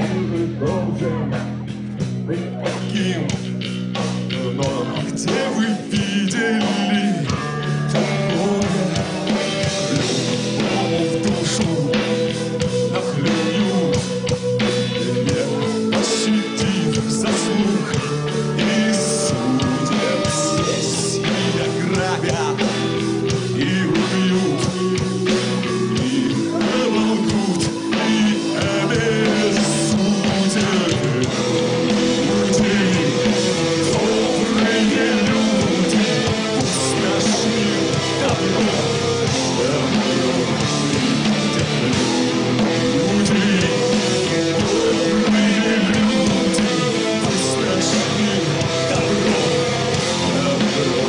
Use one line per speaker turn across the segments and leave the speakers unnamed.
должен быть таким. Но где вы видели такое? Любовь в душу нахлюют, не пощадив заслуг и судеб. Здесь и ограбят, и убьют, и оболгут, и обессудят. Добрые люди, пусть нашли добро, добро видят люди. Добрые люди, пусть нашли добро, добро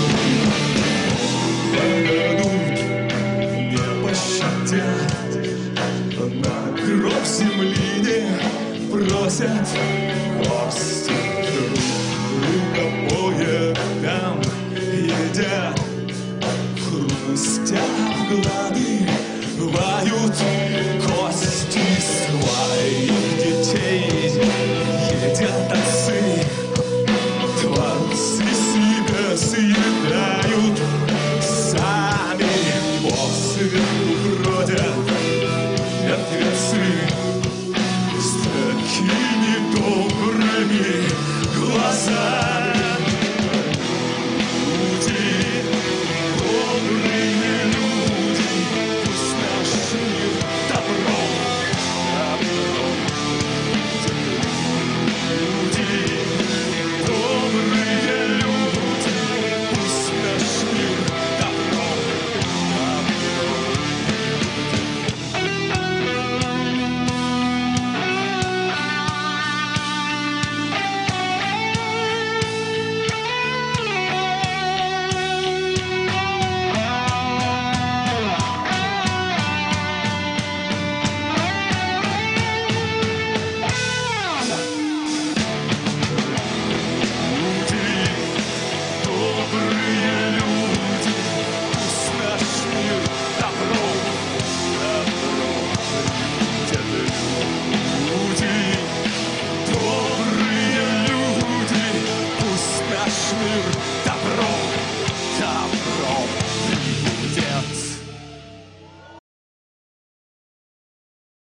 видят. Не пощадят, на кровь земли не бросят кости.